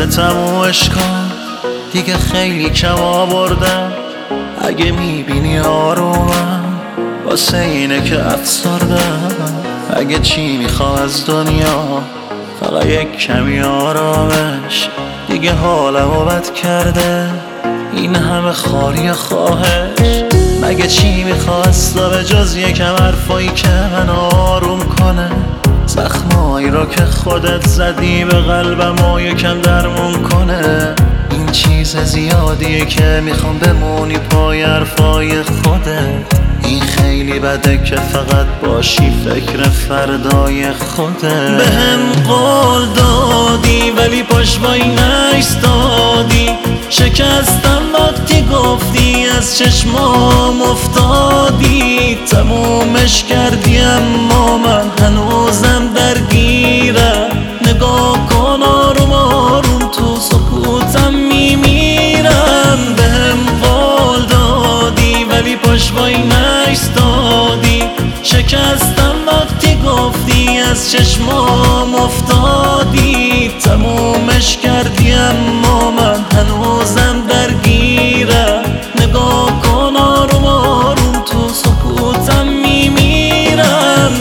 تمومش کن دیگه، خیلی کم آوردم. اگه میبینی آرومم واسه اینه که افسردم. اگه چی میخوام از دنیا فقط یک کمی آرامش، دیگه حالمو بد کرده این همه خاری خواهش. مگه چی میخواستا به جز یکم حرفایی که من آروم کنه؟ زخمایی رو که خودت زدی به قلبم و یکم درمون کنه. این چیز زیادیه که میخوام بمونی پای حرفای خودت. این خیلی بده که فقط باشی فکر فردای خودت. بهم قول دادی ولی پاش وای نایستادی. شکستم وقتی گفتی از چشمام افتادی. تمومش کردی اما من هنوزم درگیرم. نگاه کن آروم آروم تو سکوتم میمیرم. بهم قول دادی ولی پاش وای نایستادی. شکستم وقتی گفتی از چشمام افتادی. تمومش کردی اما من هنوزم درگیرم. نگاه کن آروم آروم تو سکوتم میمیرم.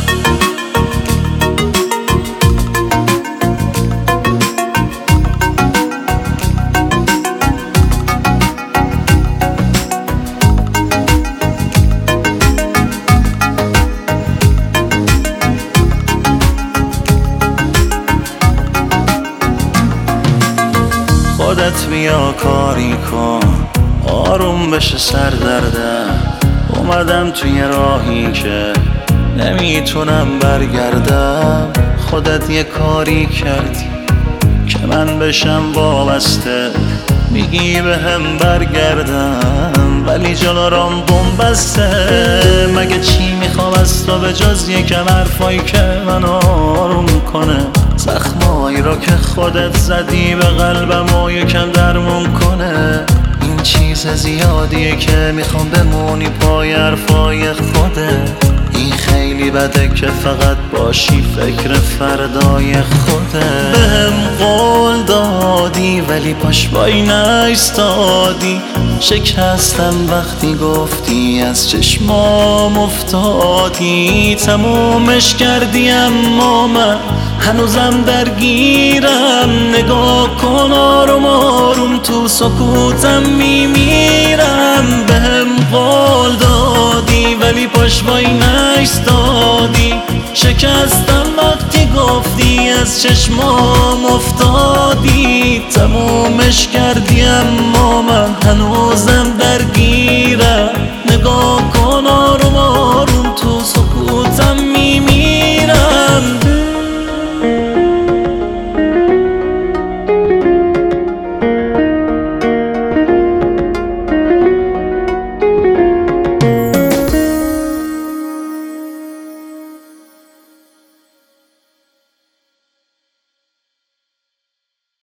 خودت بیا کاری کن آروم بشه سردردم. اومدم توی راهی که نمیتونم برگردم. خودت یه کاری کردی که من بشم وابسته. میگی بهم برگردم ولی جلو رام بسته. مگه چی میخوام از تو به جز یکم حرفایی که من آروم کنه؟ زخمایی رو که خودت زدی به قلبم و یکم درمون کنه. این چیز زیادیه که میخوام بمونی پای حرفای خودت. این خیلی بده که فقط باشی فکر فردای خودت. بهم قول دادی ولی پاش وای نایستادی. شکستم وقتی گفتی از چشمام افتادی. تمومش کردی اما من هنوزم درگیرم. نگاه کن آروم آروم تو سکوتم میمیرم. بهم قول دادی ولی پاش وای نایستادی. شکستم وقتی گفتی از چشمام افتادی. تمومش کردی اما من هنوزم درگیرم. نگاه کن